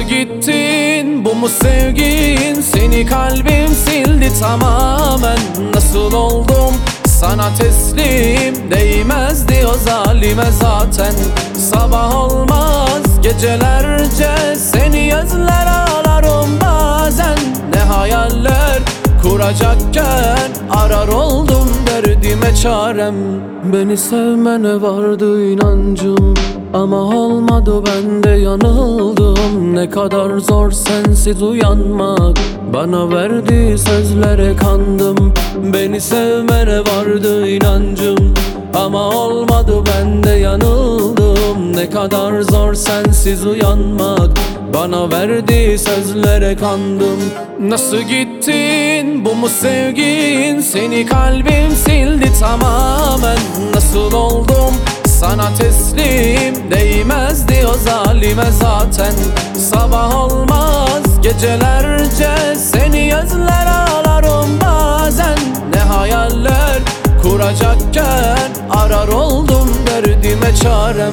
gittin, bu mu sevgin? Seni kalbim sildi tamamen. Nasıl oldum sana teslim, değmezdi o zalime zaten. Sabah olmaz gecelerce seni özler ağlarım bazen. Ne hayaller kuracakken arar oldum derdime çarem. Beni sevmene vardı inancım ama olmadı, ben de yanıldım. Ne kadar zor sensiz uyanmak, bana verdiği sözlere kandım. Beni sevmene vardı inancım ama olmadı, ben de yanıldım. Ne kadar zor sensiz uyanmak, bana verdiği sözlere kandım. Nasıl gittin, bu mu sevgin? Seni kalbim sildi tamamen. Nasıl oldum sana teslim, değmezdi o zalime zaten. Sabah olmaz gecelerce seni özler ağlarım bazen. Ne hayaller kuracakken arar oldum derdime çarem.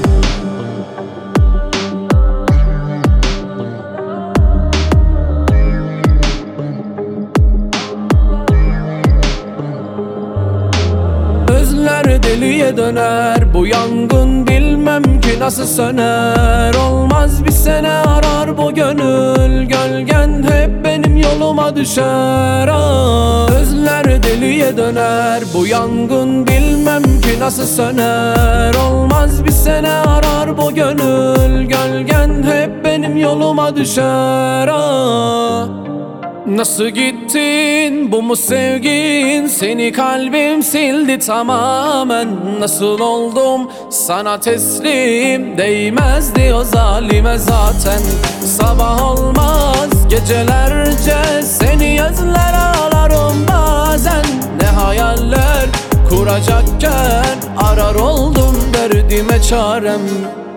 Özler deliye döner, bu yangın bilmem ki nasıl söner. Olmaz bir sene arar bu gönül, gölgen hep benim yoluma düşer. Özler deliye döner, bu yangın bilmem ki nasıl söner. Olmaz bir sene arar bu gönül, gölgen hep benim yoluma düşer. Nasıl gittin, bu mu sevgin? Seni kalbim sildi tamamen. Nasıl oldum sana teslim, değmezdi o zalime zaten. Sabah olmaz gecelerce seni özler ağlarım bazen. Ne hayaller kuracakken arar oldum derdime çarem.